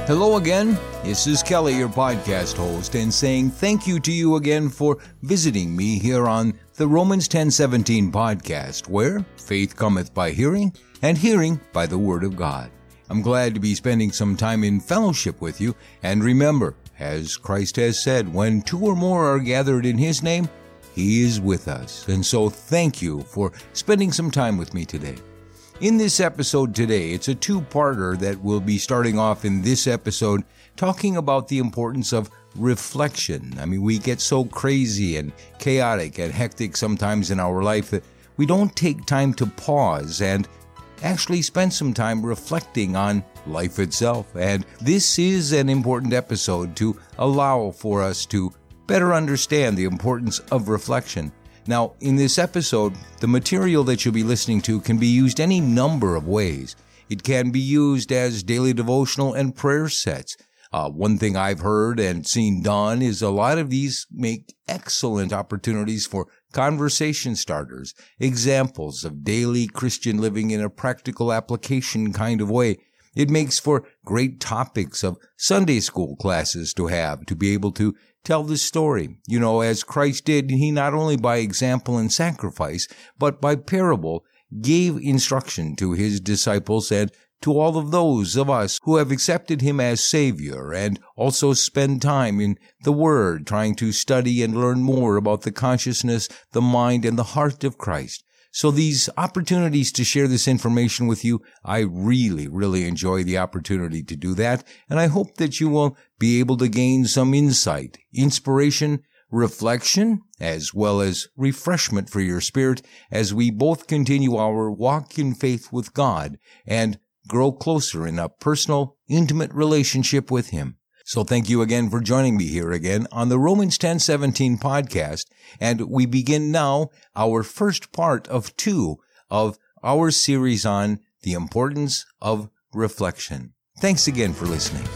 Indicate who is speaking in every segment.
Speaker 1: Hello again, this is Kelly, your podcast host, and saying thank you to you again for visiting me here on the Romans 10:17 podcast, where faith cometh by hearing, and hearing by the word of God. I'm glad to be spending some time in fellowship with you, and remember, as Christ has said, when two or more are gathered in His name, He is with us. And so thank you for spending some time with me today. In this episode today, it's a two-parter that will be starting off in this episode talking about the importance of reflection. I mean, we get so crazy and chaotic and hectic sometimes in our life that we don't take time to pause and actually spend some time reflecting on life itself. And this is an important episode to allow for us to better understand the importance of reflection. Now, in this episode, the material that you'll be listening to can be used any number of ways. It can be used as daily devotional and prayer sets. One thing I've heard and seen done is a lot of these make excellent opportunities for conversation starters, examples of daily Christian living in a practical application kind of way. It makes for great topics of Sunday school classes to have, to be able to tell the story. You know, as Christ did, He not only by example and sacrifice, but by parable gave instruction to His disciples and to all of those of us who have accepted Him as Savior and also spend time in the Word, trying to study and learn more about the consciousness, the mind, and the heart of Christ. So these opportunities to share this information with you, I really enjoy the opportunity to do that, and I hope that you will be able to gain some insight, inspiration, reflection, as well as refreshment for your spirit as we both continue our walk in faith with God and grow closer in a personal, intimate relationship with Him. So thank you again for joining me here again on the Romans 10:17 podcast, and we begin now our first part of 2 of our series on the importance of reflection. Thanks again for listening.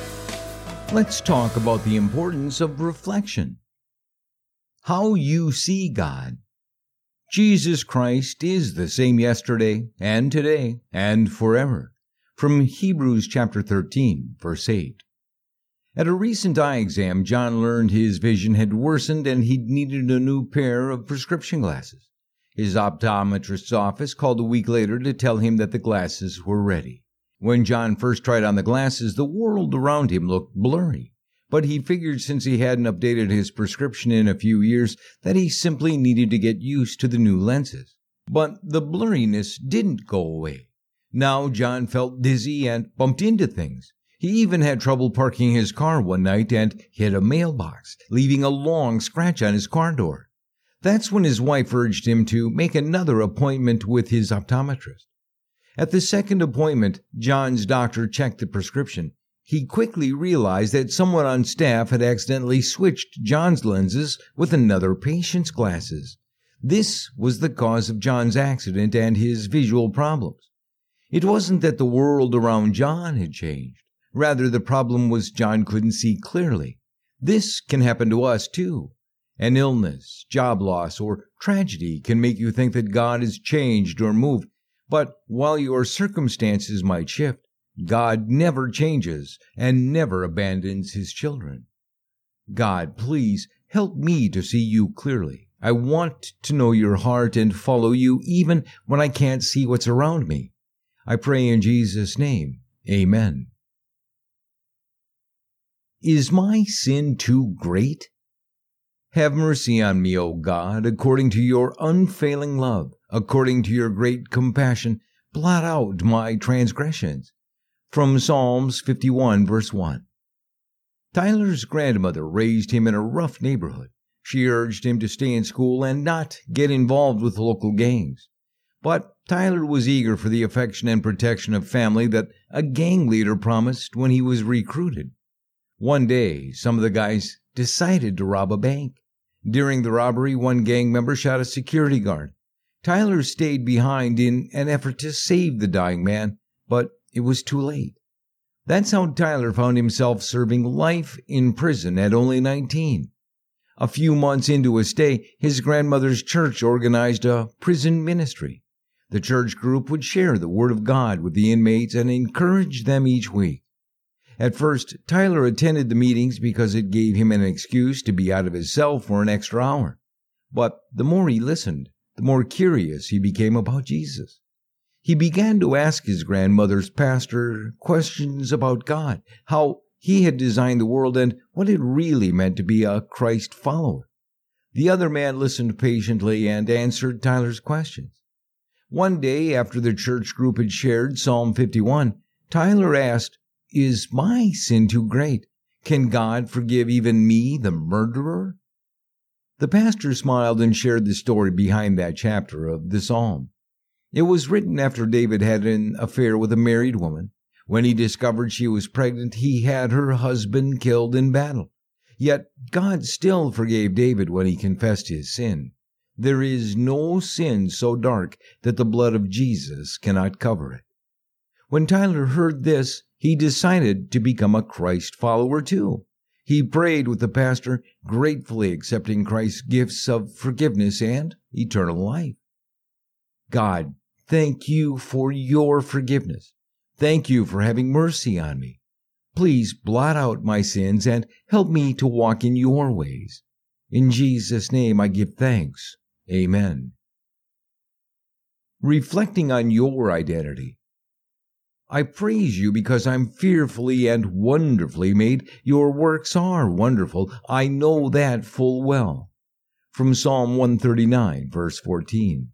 Speaker 1: Let's talk about the importance of reflection. How you see God. Jesus Christ is the same yesterday and today and forever. From Hebrews chapter 13, verse 8. At a recent eye exam, John learned his vision had worsened and he needed a new pair of prescription glasses. His optometrist's office called a week later to tell him that the glasses were ready. When John first tried on the glasses, the world around him looked blurry. But he figured since he hadn't updated his prescription in a few years that he simply needed to get used to the new lenses. But the blurriness didn't go away. Now John felt dizzy and bumped into things. He even had trouble parking his car one night and hit a mailbox, leaving a long scratch on his car door. That's when his wife urged him to make another appointment with his optometrist. At the second appointment, John's doctor checked the prescription. He quickly realized that someone on staff had accidentally switched John's lenses with another patient's glasses. This was the cause of John's accident and his visual problems. It wasn't that the world around John had changed. Rather, the problem was John couldn't see clearly. This can happen to us, too. An illness, job loss, or tragedy can make you think that God has changed or moved. But while your circumstances might shift, God never changes and never abandons His children. God, please help me to see you clearly. I want to know your heart and follow you even when I can't see what's around me. I pray in Jesus' name. Amen. Is my sin too great? Have mercy on me, O God, according to your unfailing love, according to your great compassion, blot out my transgressions. From Psalms 51, verse 1. Tyler's grandmother raised him in a rough neighborhood. She urged him to stay in school and not get involved with local gangs. But Tyler was eager for the affection and protection of family that a gang leader promised when he was recruited. One day, some of the guys decided to rob a bank. During the robbery, one gang member shot a security guard. Tyler stayed behind in an effort to save the dying man, but it was too late. That's how Tyler found himself serving life in prison at only 19. A few months into his stay, his grandmother's church organized a prison ministry. The church group would share the Word of God with the inmates and encourage them each week. At first, Tyler attended the meetings because it gave him an excuse to be out of his cell for an extra hour. But the more he listened, the more curious he became about Jesus. He began to ask his grandmother's pastor questions about God, how he had designed the world, and what it really meant to be a Christ follower. The other man listened patiently and answered Tyler's questions. One day, after the church group had shared Psalm 51, Tyler asked, "Is my sin too great? Can God forgive even me, the murderer?" The pastor smiled and shared the story behind that chapter of the psalm. It was written after David had an affair with a married woman. When he discovered she was pregnant, he had her husband killed in battle. Yet God still forgave David when he confessed his sin. There is no sin so dark that the blood of Jesus cannot cover it. When Tyler heard this, he decided to become a Christ follower too. He prayed with the pastor, gratefully accepting Christ's gifts of forgiveness and eternal life. God, thank you for your forgiveness. Thank you for having mercy on me. Please blot out my sins and help me to walk in your ways. In Jesus' name I give thanks. Amen. Reflecting on your identity. I praise you because I'm fearfully and wonderfully made. Your works are wonderful. I know that full well. From Psalm 139, verse 14.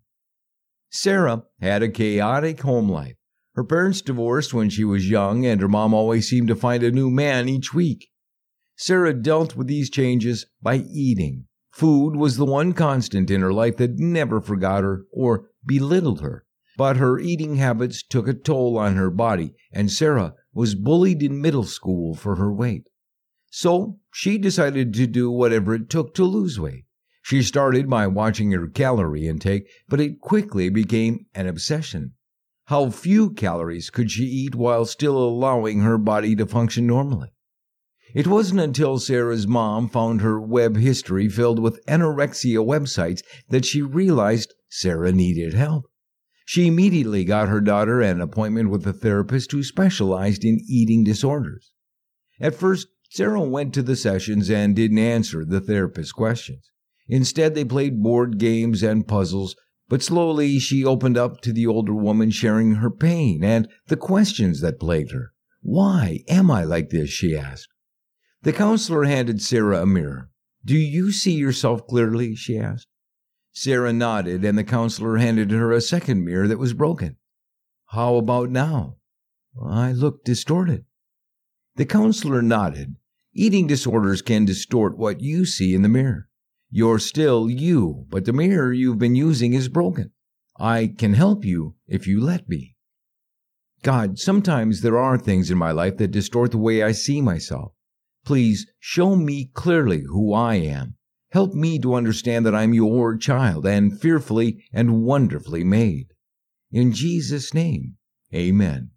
Speaker 1: Sarah had a chaotic home life. Her parents divorced when she was young, and her mom always seemed to find a new man each week. Sarah dealt with these changes by eating. Food was the one constant in her life that never forgot her or belittled her. But her eating habits took a toll on her body, and Sarah was bullied in middle school for her weight. So she decided to do whatever it took to lose weight. She started by watching her calorie intake, but it quickly became an obsession. How few calories could she eat while still allowing her body to function normally? It wasn't until Sarah's mom found her web history filled with anorexia websites that she realized Sarah needed help. She immediately got her daughter an appointment with a therapist who specialized in eating disorders. At first, Sarah went to the sessions and didn't answer the therapist's questions. Instead, they played board games and puzzles, but slowly she opened up to the older woman, sharing her pain and the questions that plagued her. "Why am I like this?" she asked. The counselor handed Sarah a mirror. "Do you see yourself clearly?" she asked. Sarah nodded, and the counselor handed her a second mirror that was broken. "How about now?" "I look distorted." The counselor nodded. Eating disorders can distort what you see in the mirror. You're still you, but the mirror you've been using is broken. I can help you if you let me. God, sometimes there are things in my life that distort the way I see myself. Please show me clearly who I am. Help me to understand that I'm your child and fearfully and wonderfully made. In Jesus' name, amen.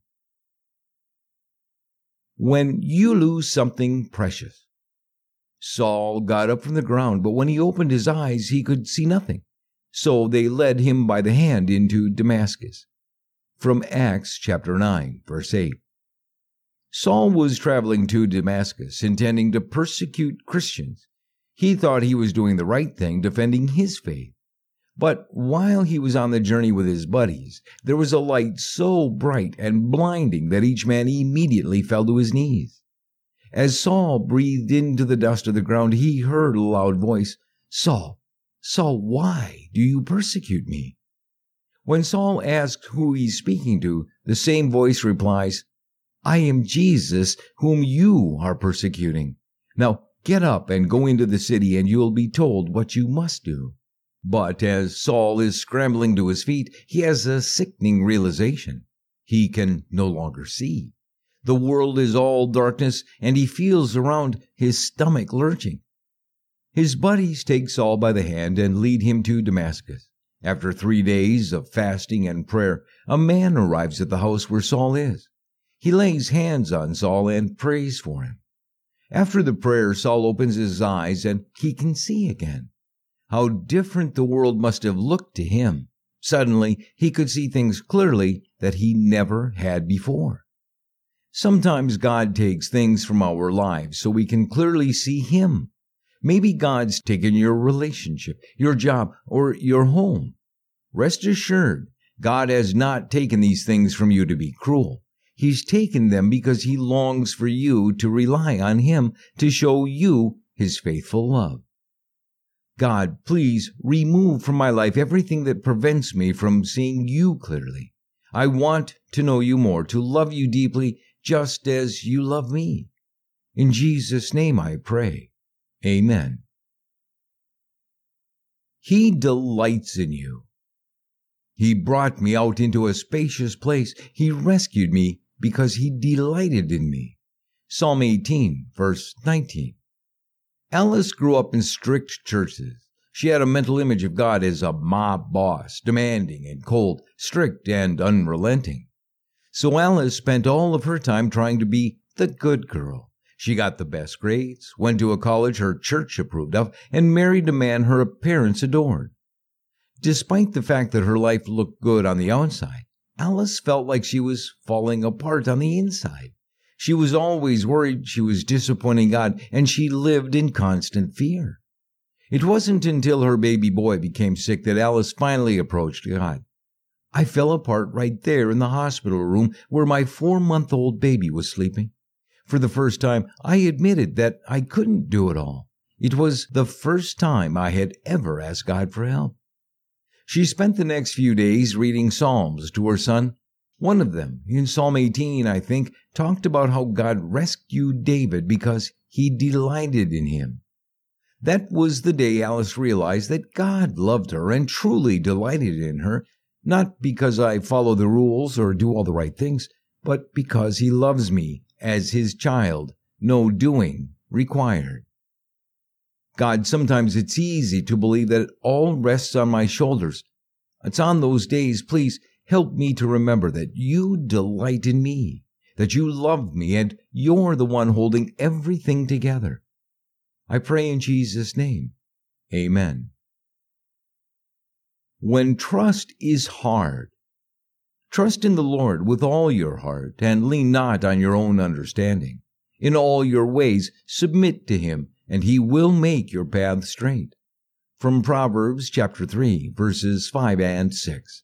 Speaker 1: When you lose something precious. Saul got up from the ground, but when he opened his eyes, he could see nothing. So they led him by the hand into Damascus. From Acts chapter 9, verse 8. Saul was traveling to Damascus, intending to persecute Christians. He thought he was doing the right thing, defending his faith. But while he was on the journey with his buddies, there was a light so bright and blinding that each man immediately fell to his knees. As Saul breathed into the dust of the ground, he heard a loud voice, "Saul, Saul, why do you persecute me?" When Saul asks who he's speaking to, the same voice replies, "I am Jesus, whom you are persecuting. Now get up and go into the city, and you'll be told what you must do." But as Saul is scrambling to his feet, he has a sickening realization. He can no longer see. The world is all darkness, and he feels around his stomach lurching. His buddies take Saul by the hand and lead him to Damascus. After 3 days of fasting and prayer, a man arrives at the house where Saul is. He lays hands on Saul and prays for him. After the prayer, Saul opens his eyes and he can see again. How different the world must have looked to him. Suddenly, he could see things clearly that he never had before. Sometimes God takes things from our lives so we can clearly see Him. Maybe God's taken your relationship, your job, or your home. Rest assured, God has not taken these things from you to be cruel. He's taken them because He longs for you to rely on Him to show you His faithful love. God, please remove from my life everything that prevents me from seeing You clearly. I want to know You more, to love You deeply, just as You love me. In Jesus' name I pray. Amen. He delights in you. He brought me out into a spacious place. He rescued me because He delighted in me. Psalm 18, verse 19. Alice grew up in strict churches. She had a mental image of God as a mob boss, demanding and cold, strict and unrelenting. So Alice spent all of her time trying to be the good girl. She got the best grades, went to a college her church approved of, and married a man her parents adored. Despite the fact that her life looked good on the outside, Alice felt like she was falling apart on the inside. She was always worried she was disappointing God, and she lived in constant fear. It wasn't until her baby boy became sick that Alice finally approached God. I fell apart right there in the hospital room where my 4-month-old baby was sleeping. For the first time, I admitted that I couldn't do it all. It was the first time I had ever asked God for help. She spent the next few days reading Psalms to her son. One of them, in Psalm 18, I think, talked about how God rescued David because He delighted in him. That was the day Alice realized that God loved her and truly delighted in her, not because I follow the rules or do all the right things, but because He loves me as His child, no doing required. God, sometimes it's easy to believe that it all rests on my shoulders. It's on those days, please help me to remember that You delight in me, that You love me, and You're the one holding everything together. I pray in Jesus' name. Amen. When trust is hard, trust in the Lord with all your heart, and lean not on your own understanding. In all your ways submit to Him, and He will make your path straight. From Proverbs chapter 3, verses 5 and 6.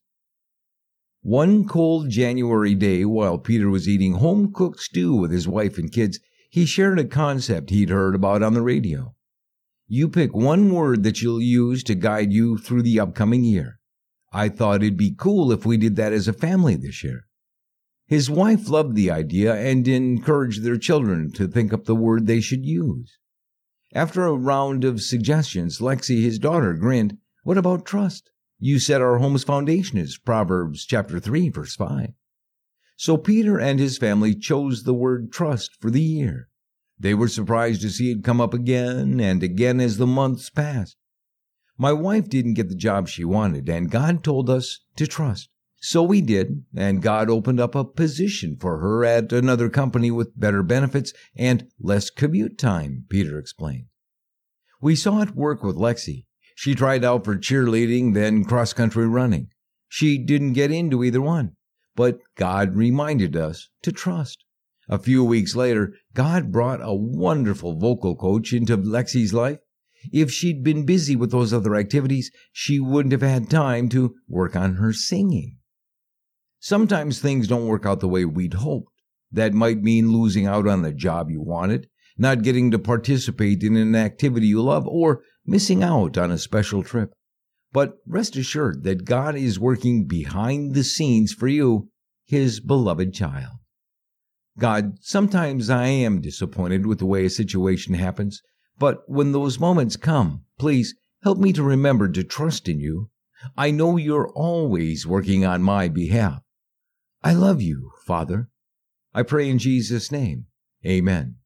Speaker 1: One cold January day, while Peter was eating home-cooked stew with his wife and kids, he shared a concept he'd heard about on the radio. You pick one word that you'll use to guide you through the upcoming year. I thought it'd be cool if we did that as a family this year. His wife loved the idea and encouraged their children to think up the word they should use. After a round of suggestions, Lexi, his daughter, grinned. What about trust? You said our home's foundation is Proverbs chapter 3, verse 5. So Peter and his family chose the word trust for the year. They were surprised to see it come up again and again as the months passed. My wife didn't get the job she wanted, and God told us to trust. So we did, and God opened up a position for her at another company with better benefits and less commute time, Peter explained. We saw it work with Lexi. She tried out for cheerleading, then cross-country running. She didn't get into either one, but God reminded us to trust. A few weeks later, God brought a wonderful vocal coach into Lexi's life. If she'd been busy with those other activities, she wouldn't have had time to work on her singing. Sometimes things don't work out the way we'd hoped. That might mean losing out on a job you wanted, not getting to participate in an activity you love, or missing out on a special trip. But rest assured that God is working behind the scenes for you, His beloved child. God, sometimes I am disappointed with the way a situation happens, but when those moments come, please help me to remember to trust in You. I know You're always working on my behalf. I love You, Father. I pray in Jesus' name. Amen.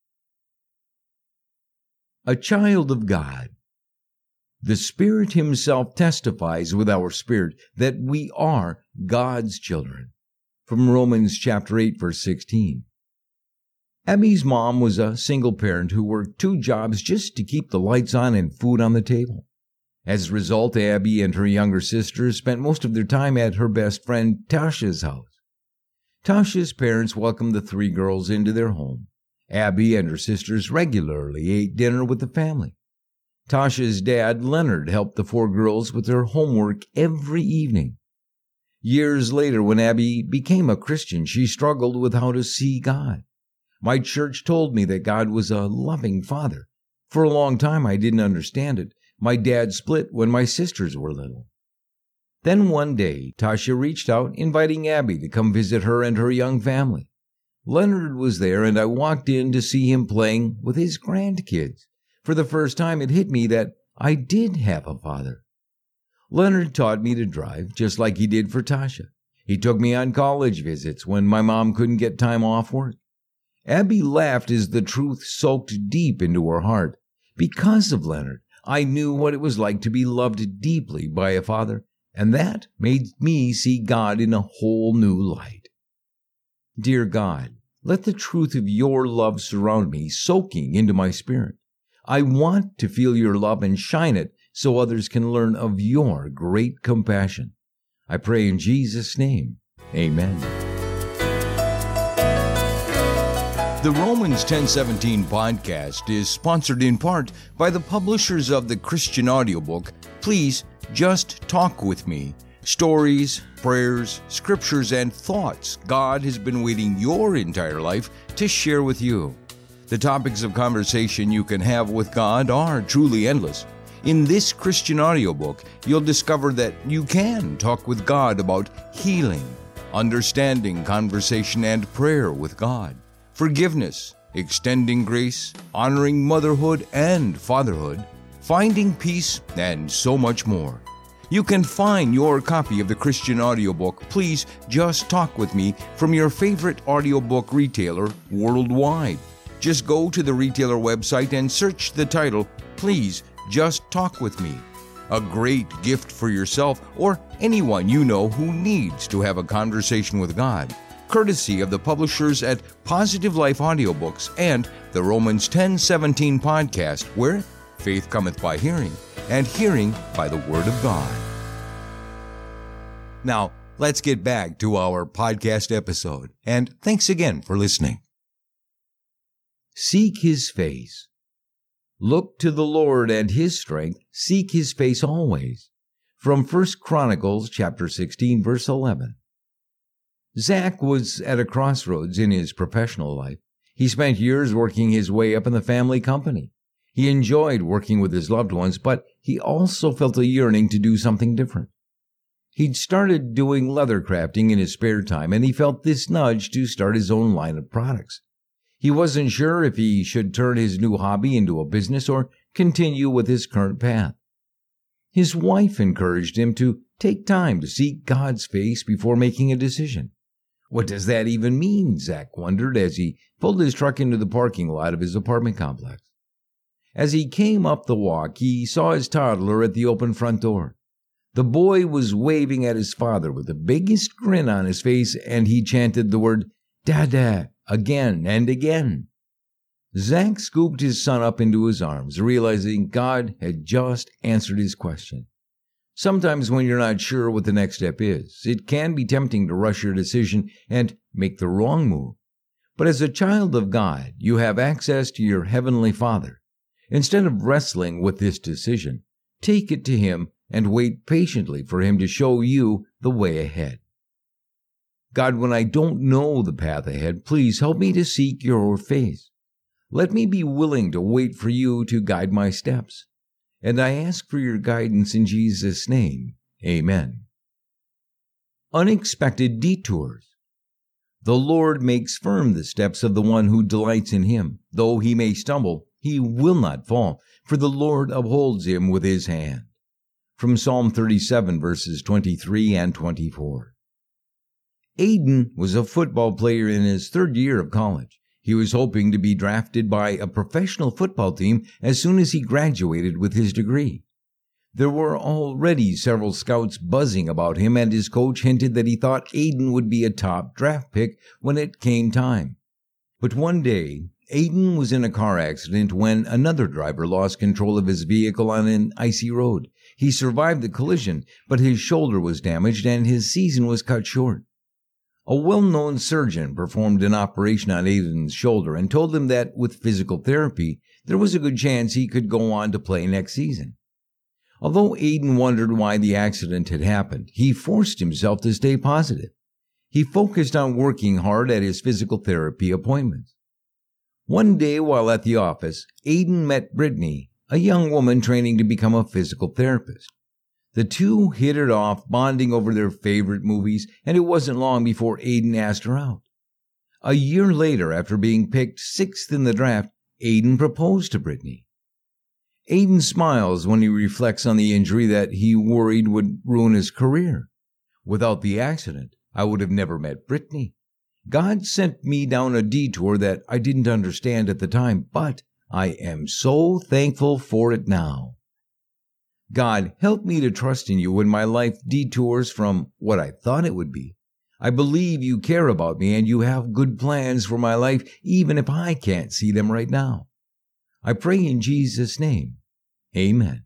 Speaker 1: A child of God. The Spirit Himself testifies with our spirit that we are God's children. From Romans chapter 8, verse 16. Abby's mom was a single parent who worked 2 jobs just to keep the lights on and food on the table. As a result, Abby and her younger sister spent most of their time at her best friend Tasha's house. Tasha's parents welcomed the three girls into their home. Abby and her sisters regularly ate dinner with the family. Tasha's dad, Leonard, helped the four girls with their homework every evening. Years later, when Abby became a Christian, she struggled with how to see God. My church told me that God was a loving father. For a long time, I didn't understand it. My dad split when my sisters were little. Then one day, Tasha reached out, inviting Abby to come visit her and her young family. Leonard was there, and I walked in to see him playing with his grandkids. For the first time, it hit me that I did have a father. Leonard taught me to drive, just like he did for Tasha. He took me on college visits when my mom couldn't get time off work. Abby laughed as the truth soaked deep into her heart. Because of Leonard, I knew what it was like to be loved deeply by a father, and that made me see God in a whole new light. Dear God, let the truth of your love surround me, soaking into my spirit. I want to feel your love and shine it so others can learn of your great compassion. I pray in Jesus' name, amen. The Romans 10:17 podcast is sponsored in part by the publishers of the Christian audiobook, Please Just Talk With Me. Stories, prayers, scriptures, and thoughts God has been waiting your entire life to share with you. The topics of conversation you can have with God are truly endless. In this Christian audiobook, you'll discover that you can talk with God about healing, understanding conversation and prayer with God, forgiveness, extending grace, honoring motherhood and fatherhood, finding peace, and so much more. You can find your copy of the Christian audiobook, Please Just Talk With Me, from your favorite audiobook retailer worldwide. Just go to the retailer website and search the title, Please Just Talk With Me. A great gift for yourself or anyone you know who needs to have a conversation with God, courtesy of the publishers at Positive Life Audiobooks and the Romans 10:17 podcast, where faith cometh by hearing, and hearing by the word of God. Now, let's get back to our podcast episode, and thanks again for listening. Seek His face. Look to the Lord and His strength. Seek His face always. From 1 Chronicles chapter 16, verse 11. Zach was at a crossroads in his professional life. He spent years working his way up in the family company. He enjoyed working with his loved ones, but he also felt a yearning to do something different. He'd started doing leather crafting in his spare time, and he felt this nudge to start his own line of products. He wasn't sure if he should turn his new hobby into a business or continue with his current path. His wife encouraged him to take time to seek God's face before making a decision. What does that even mean? Zach wondered as he pulled his truck into the parking lot of his apartment complex. As he came up the walk, he saw his toddler at the open front door. The boy was waving at his father with the biggest grin on his face, and he chanted the word, "Dada," again and again. Zach scooped his son up into his arms, realizing God had just answered his question. Sometimes when you're not sure what the next step is, it can be tempting to rush your decision and make the wrong move. But as a child of God, you have access to your Heavenly Father. Instead of wrestling with this decision, take it to Him and wait patiently for Him to show you the way ahead. God, when I don't know the path ahead, please help me to seek your face. Let me be willing to wait for you to guide my steps. And I ask for your guidance in Jesus' name. Amen. Unexpected detours. The Lord makes firm the steps of the one who delights in Him. Though he may stumble, he will not fall, for the Lord upholds him with His hand. From Psalm 37, verses 23 and 24. Aiden was a football player in his third year of college. He was hoping to be drafted by a professional football team as soon as he graduated with his degree. There were already several scouts buzzing about him, and his coach hinted that he thought Aiden would be a top draft pick when it came time. But one day, Aiden was in a car accident when another driver lost control of his vehicle on an icy road. He survived the collision, but his shoulder was damaged and his season was cut short. A well-known surgeon performed an operation on Aiden's shoulder and told him that with physical therapy, there was a good chance he could go on to play next season. Although Aiden wondered why the accident had happened, he forced himself to stay positive. He focused on working hard at his physical therapy appointments. One day while at the office, Aiden met Brittany, a young woman training to become a physical therapist. The two hit it off, bonding over their favorite movies, and it wasn't long before Aiden asked her out. A year later, after being picked 6th in the draft, Aiden proposed to Brittany. Aiden smiles when he reflects on the injury that he worried would ruin his career. Without the accident, I would have never met Brittany. God sent me down a detour that I didn't understand at the time, but I am so thankful for it now. God, help me to trust in you when my life detours from what I thought it would be. I believe you care about me and you have good plans for my life, even if I can't see them right now. I pray in Jesus' name. Amen.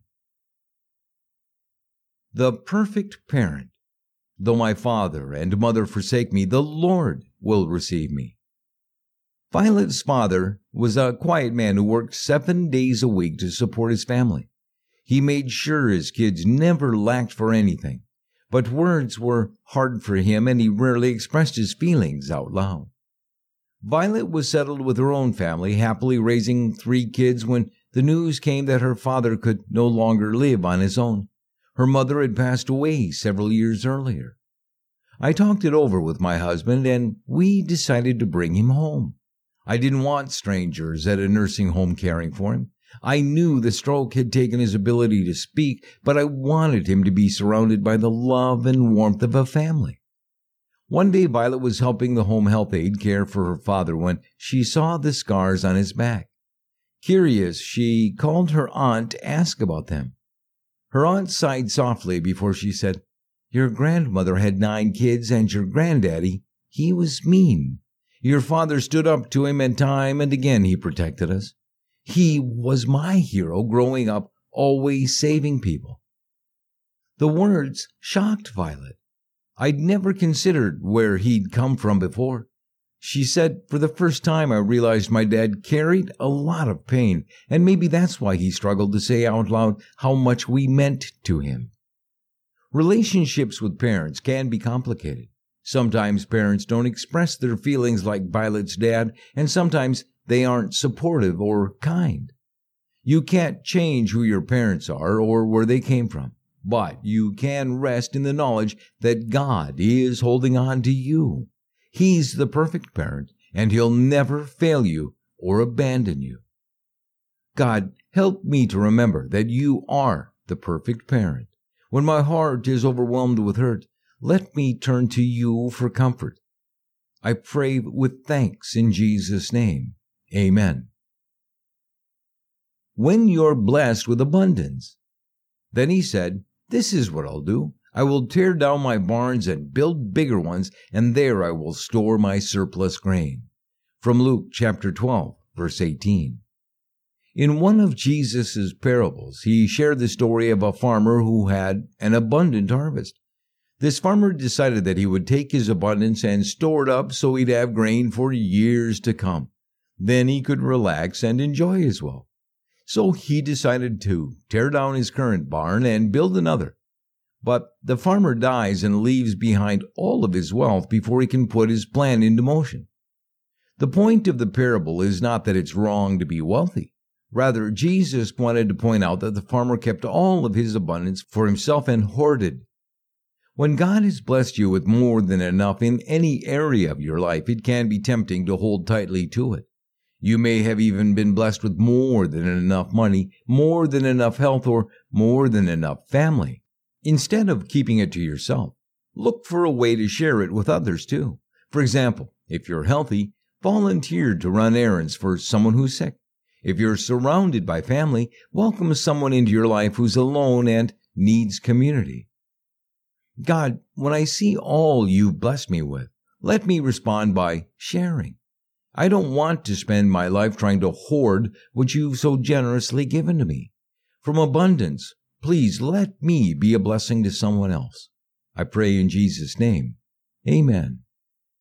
Speaker 1: The perfect parent. Though my father and mother forsake me, the Lord will receive me. Violet's father was a quiet man who worked 7 days a week to support his family. He made sure his kids never lacked for anything, but words were hard for him and he rarely expressed his feelings out loud. Violet was settled with her own family, happily raising 3 kids when the news came that her father could no longer live on his own. Her mother had passed away several years earlier. I talked it over with my husband and we decided to bring him home. I didn't want strangers at a nursing home caring for him. I knew the stroke had taken his ability to speak, but I wanted him to be surrounded by the love and warmth of a family. One day Violet was helping the home health aide care for her father when she saw the scars on his back. Curious, she called her aunt to ask about them. Her aunt sighed softly before she said, "Your grandmother had 9 kids and your granddaddy, he was mean. Your father stood up to him and time and again he protected us. He was my hero growing up, always saving people." The words shocked Violet. I'd never considered where he'd come from before. She said, "For the first time I realized my dad carried a lot of pain, and maybe that's why he struggled to say out loud how much we meant to him." Relationships with parents can be complicated. Sometimes parents don't express their feelings like Violet's dad, and sometimes they aren't supportive or kind. You can't change who your parents are or where they came from, but you can rest in the knowledge that God is holding on to you. He's the perfect parent, and He'll never fail you or abandon you. God, help me to remember that you are the perfect parent. When my heart is overwhelmed with hurt, let me turn to you for comfort. I pray with thanks in Jesus' name. Amen. When you're blessed with abundance. Then he said, "This is what I'll do. I will tear down my barns and build bigger ones, and there I will store my surplus grain." From Luke chapter 12, verse 18. In one of Jesus' parables, he shared the story of a farmer who had an abundant harvest. This farmer decided that he would take his abundance and store it up so he'd have grain for years to come. Then he could relax and enjoy his wealth. So he decided to tear down his current barn and build another. But the farmer dies and leaves behind all of his wealth before he can put his plan into motion. The point of the parable is not that it's wrong to be wealthy. Rather, Jesus wanted to point out that the farmer kept all of his abundance for himself and hoarded. When God has blessed you with more than enough in any area of your life, it can be tempting to hold tightly to it. You may have even been blessed with more than enough money, more than enough health, or more than enough family. Instead of keeping it to yourself, look for a way to share it with others too. For example, if you're healthy, volunteer to run errands for someone who's sick. If you're surrounded by family, welcome someone into your life who's alone and needs community. God, when I see all you've blessed me with, let me respond by sharing. I don't want to spend my life trying to hoard what you've so generously given to me. From abundance, please let me be a blessing to someone else. I pray in Jesus' name. Amen.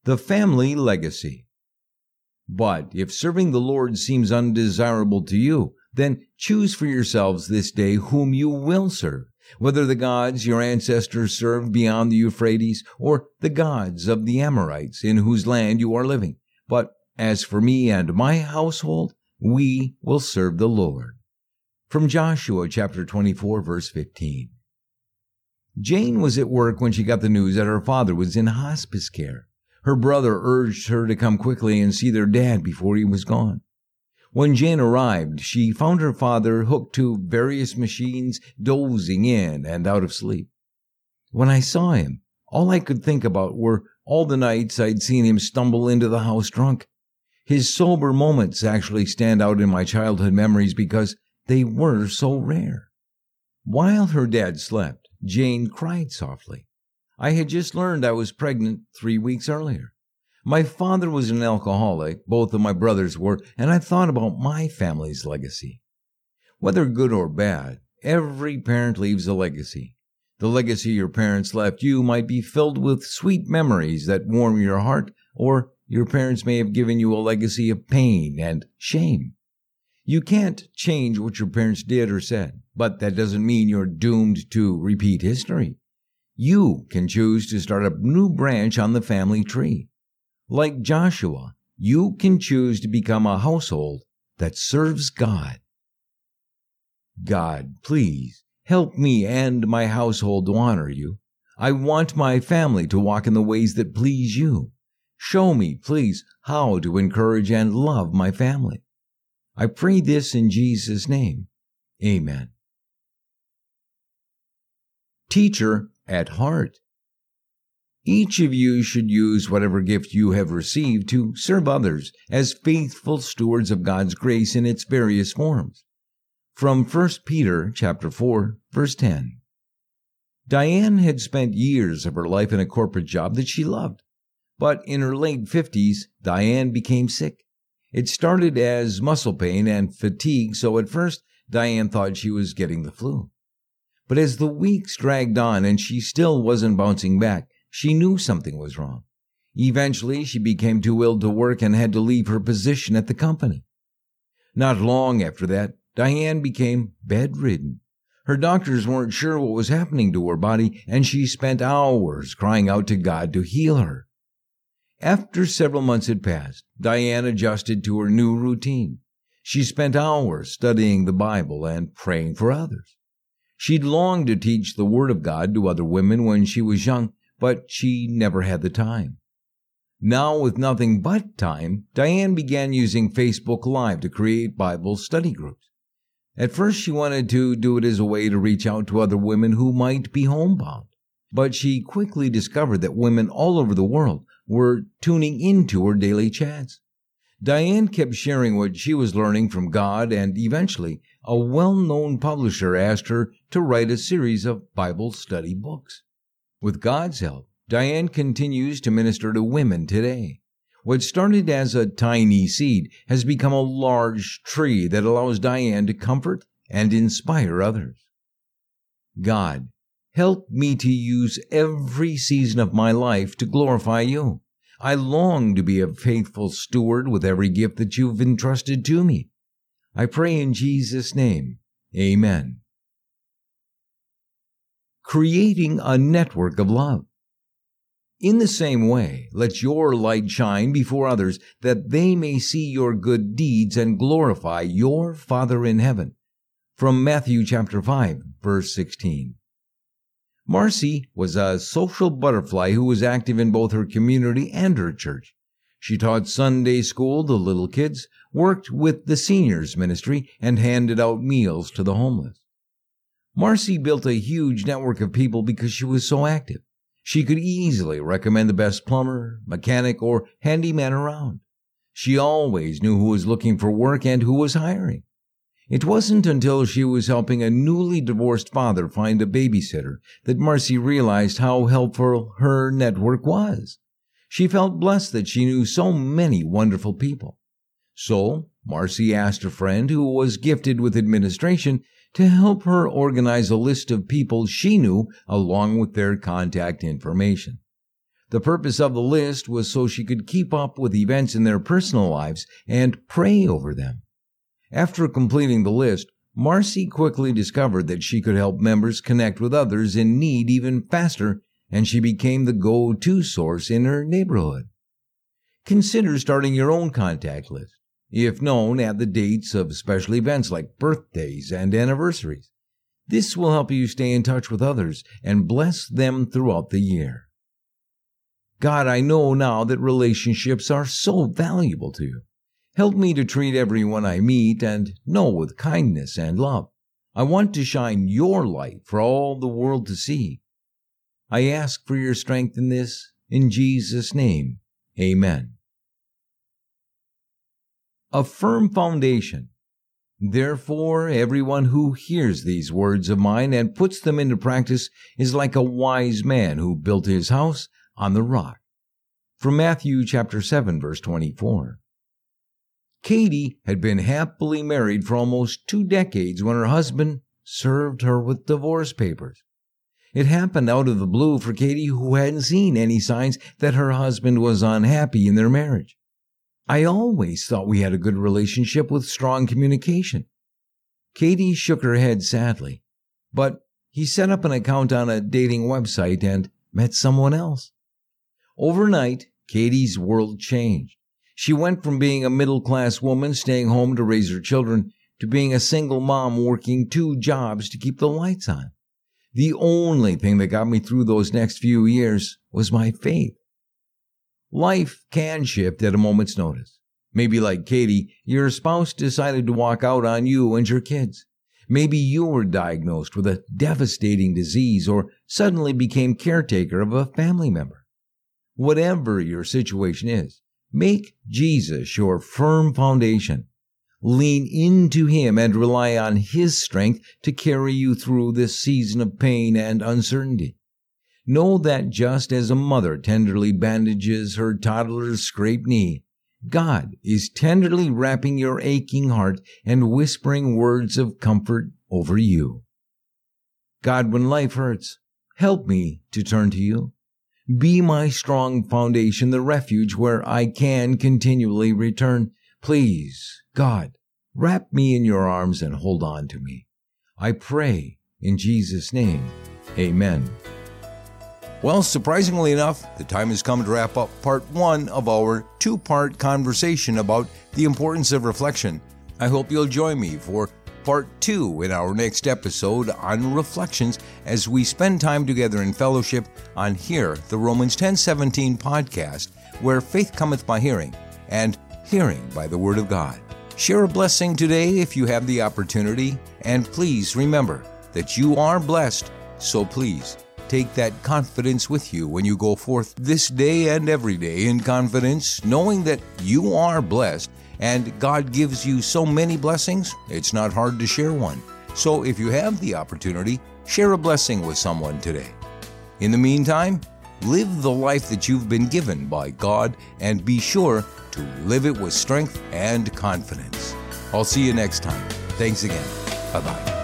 Speaker 1: The family legacy. But if serving the Lord seems undesirable to you, then choose for yourselves this day whom you will serve, whether the gods your ancestors served beyond the Euphrates, or the gods of the Amorites in whose land you are living. But as for me and my household, we will serve the Lord. From Joshua chapter 24, verse 15. Jane was at work when she got the news that her father was in hospice care. Her brother urged her to come quickly and see their dad before he was gone. When Jane arrived, she found her father hooked to various machines, dozing in and out of sleep. When I saw him, all I could think about were all the nights I'd seen him stumble into the house drunk. His sober moments actually stand out in my childhood memories because they were so rare. While her dad slept, Jane cried softly. I had just learned I was pregnant 3 weeks earlier. My father was an alcoholic, both of my brothers were, and I thought about my family's legacy. Whether good or bad, every parent leaves a legacy. The legacy your parents left you might be filled with sweet memories that warm your heart, or your parents may have given you a legacy of pain and shame. You can't change what your parents did or said, but that doesn't mean you're doomed to repeat history. You can choose to start a new branch on the family tree. Like Joshua, you can choose to become a household that serves God. God, please help me and my household to honor you. I want my family to walk in the ways that please you. Show me, please, how to encourage and love my family. I pray this in Jesus' name. Amen. Teacher at heart. Each of you should use whatever gift you have received to serve others as faithful stewards of God's grace in its various forms. From 1 Peter chapter 4, verse 10. Diane had spent years of her life in a corporate job that she loved. But in her late 50s, Diane became sick. It started as muscle pain and fatigue, so at first Diane thought she was getting the flu. But as the weeks dragged on and she still wasn't bouncing back, she knew something was wrong. Eventually, she became too ill to work and had to leave her position at the company. Not long after that, Diane became bedridden. Her doctors weren't sure what was happening to her body, and she spent hours crying out to God to heal her. After several months had passed, Diane adjusted to her new routine. She spent hours studying the Bible and praying for others. She'd longed to teach the Word of God to other women when she was young, but she never had the time. Now, with nothing but time, Diane began using Facebook Live to create Bible study groups. At first, she wanted to do it as a way to reach out to other women who might be homebound. But she quickly discovered that women all over the world were tuning into her daily chats. Diane kept sharing what she was learning from God, and eventually, a well-known publisher asked her to write a series of Bible study books. With God's help, Diane continues to minister to women today. What started as a tiny seed has become a large tree that allows Diane to comfort and inspire others. God, help me to use every season of my life to glorify you. I long to be a faithful steward with every gift that you've entrusted to me. I pray in Jesus' name. Amen. Creating a network of love. In the same way, let your light shine before others, that they may see your good deeds and glorify your Father in heaven. From Matthew chapter 5, verse 16. Marcy was a social butterfly who was active in both her community and her church. She taught Sunday school to little kids, worked with the seniors ministry, and handed out meals to the homeless. Marcy built a huge network of people because she was so active. She could easily recommend the best plumber, mechanic, or handyman around. She always knew who was looking for work and who was hiring. It wasn't until she was helping a newly divorced father find a babysitter that Marcy realized how helpful her network was. She felt blessed that she knew so many wonderful people. So, Marcy asked a friend who was gifted with administration to help her organize a list of people she knew along with their contact information. The purpose of the list was so she could keep up with events in their personal lives and pray over them. After completing the list, Marcy quickly discovered that she could help members connect with others in need even faster, and she became the go-to source in her neighborhood. Consider starting your own contact list. If known, add the dates of special events like birthdays and anniversaries. This will help you stay in touch with others and bless them throughout the year. God, I know now that relationships are so valuable to you. Help me to treat everyone I meet and know with kindness and love. I want to shine your light for all the world to see. I ask for your strength in this, in Jesus' name. Amen. A firm foundation. Therefore, everyone who hears these words of mine and puts them into practice is like a wise man who built his house on the rock. From Matthew chapter 7, verse 24. Katie had been happily married for almost 2 decades when her husband served her with divorce papers. It happened out of the blue for Katie, who hadn't seen any signs that her husband was unhappy in their marriage. I always thought we had a good relationship with strong communication. Katie shook her head sadly, but he set up an account on a dating website and met someone else. Overnight, Katie's world changed. She went from being a middle-class woman staying home to raise her children to being a single mom working 2 jobs to keep the lights on. The only thing that got me through those next few years was my faith. Life can shift at a moment's notice. Maybe like Katie, your spouse decided to walk out on you and your kids. Maybe you were diagnosed with a devastating disease or suddenly became caretaker of a family member. Whatever your situation is, make Jesus your firm foundation. Lean into Him and rely on His strength to carry you through this season of pain and uncertainty. Know that just as a mother tenderly bandages her toddler's scraped knee, God is tenderly wrapping your aching heart and whispering words of comfort over you. God, when life hurts, help me to turn to you. Be my strong foundation, the refuge where I can continually return. Please, God, wrap me in your arms and hold on to me. I pray in Jesus' name. Amen. Well, surprisingly enough, the time has come to wrap up part 1 of our 2-part conversation about the importance of reflection. I hope you'll join me for part 2 in our next episode on reflections as we spend time together in fellowship on Hear the Romans 10:17 podcast, where faith cometh by hearing, and hearing by the Word of God. Share a blessing today if you have the opportunity, and please remember that you are blessed, so please take that confidence with you when you go forth this day and every day in confidence, knowing that you are blessed and God gives you so many blessings, it's not hard to share one. So if you have the opportunity, share a blessing with someone today. In the meantime, live the life that you've been given by God and be sure to live it with strength and confidence. I'll see you next time. Thanks again. Bye-bye.